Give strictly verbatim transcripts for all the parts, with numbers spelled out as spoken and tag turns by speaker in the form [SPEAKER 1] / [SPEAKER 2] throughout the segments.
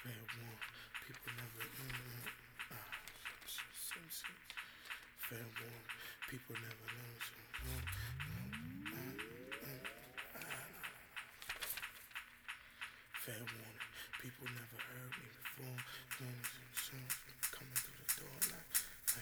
[SPEAKER 1] Fair warning, people never. Mm, uh, some shit. Fair warning, people never know. So, mm, mm, uh, uh, uh, fair warning, people never heard me before. Coming through the door like.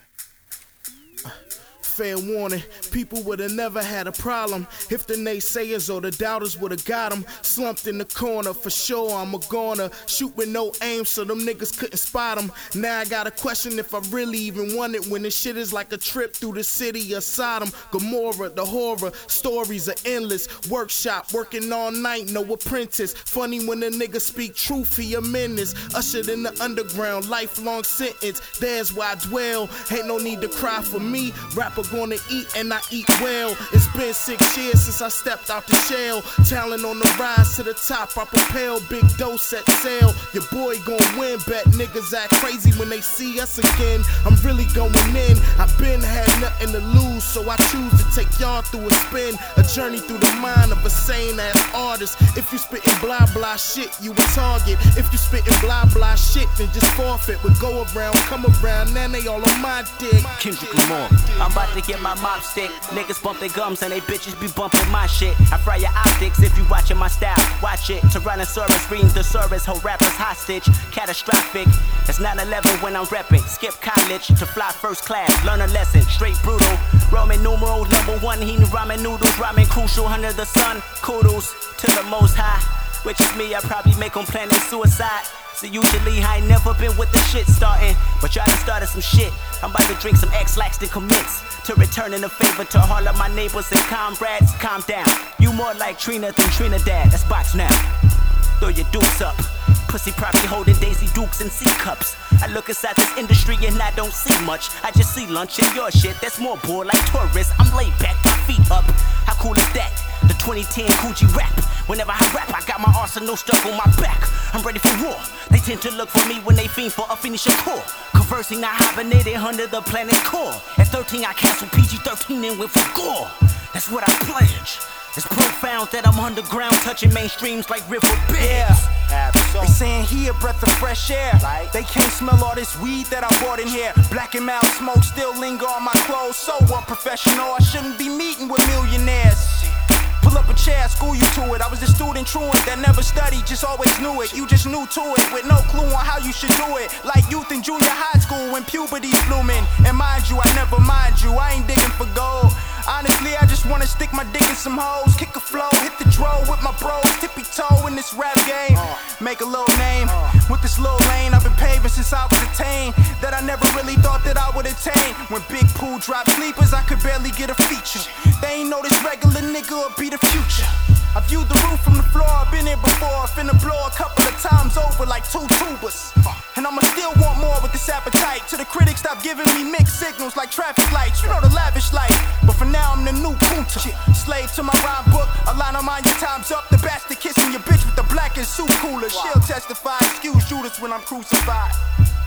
[SPEAKER 1] Uh. Fair warning, people would've never had a problem if the naysayers or the doubters would've got them. Slumped in the corner, for sure I'm a goner. Shoot with no aim so them niggas couldn't spot them. Now I gotta question if I really even want it, when this shit is like a trip through the city of Sodom. Gomorrah, the horror, stories are endless. Workshop, working all night, no apprentice. Funny when a nigga speak truth, he a menace. Ushered in the underground, lifelong sentence. There's where I dwell, ain't no need to cry for me. Rapper gonna eat and I eat well. It's been six years since I stepped out the shell. Talent on the rise to the top, I propel. Big dose at sale. Your boy gon' win. Bet niggas act crazy when they see us again. I'm really going in. I've been had nothing to lose, so I choose to take y'all through a spin. A journey through the mind of a sane ass artist. If you spittin' blah blah shit, you a target. If you spittin' blah blah shit, then just forfeit. We go around, come around, now they all on my dick.
[SPEAKER 2] Kendrick Lamar. I'm about to get my mop stick. Niggas bump their gums and they bitches be bumping my shit. I fry your optics if you watching my style. Watch it. Tyrannosaurus reading thesaurus, hold rappers hostage. Catastrophic. It's nine eleven when I'm repping. Skip college to fly first class. Learn a lesson. Straight brutal. Roman numeral number one. He knew ramen noodles. Ramen crucial under the sun. Kudos to the most high. Which is me. I probably make them plan their suicide. So usually I ain't never been with the shit starting, but y'all done started some shit. I'm about to drink some X-Lax and commence to returning a favor to all of my neighbors and comrades. Calm down, you more like Trina than Trinidad. Let's box now. Throw your dukes up. Pussy probably holding Daisy Dukes and C-cups. I look inside this industry and I don't see much. I just see lunch and your shit. That's more bored like tourists. I'm laid back, my feet up. How cool is that? The twenty ten Coogee rap. Whenever I rap, I got my arsenal stuck on my back. I'm ready for war. They tend to look for me when they fiend for a finisher core. Conversing, I hibernated under the planet's core. At thirteen, I canceled P G thirteen and went for gore. That's what I pledge. It's profound that I'm underground, touching mainstreams like river beds.
[SPEAKER 3] Yeah, they saying he a breath of fresh air. Right. They can't smell all this weed that I bought in here. Black and mild smoke still linger on my clothes. So unprofessional, I shouldn't be meeting with millionaires. Pull up a chair, school you to it. I was a student truant that never studied, just always knew it. You just knew to it with no clue on how you should do it. Like youth in junior high school when puberty's blooming. And mind you, I never mind you, I ain't digging for gold. Honestly, I just wanna stick my dick in some hoes, kick a flow, hit the dro with my bros, tippy toe in this rap game. Make a little name with this little lane I've been paving since I was a teen, that I never really thought that I would attain. When Big Pooh dropped sleepers, I could barely get a feature. They ain't know this regular nigga would be the future. I viewed the roof from the floor, I've been here before. Finna blow a couple of times over like two tubers. And I'ma still want more with this appetite. Till the critics stop giving me mixed signals like traffic lights. You know the lavish life, but for now I'm the new Punta. Slave to my rhyme book, a line of mine, your time's up. The bastard kissing your bitch with the black and suit cooler. She'll testify, excuse Judas when I'm crucified.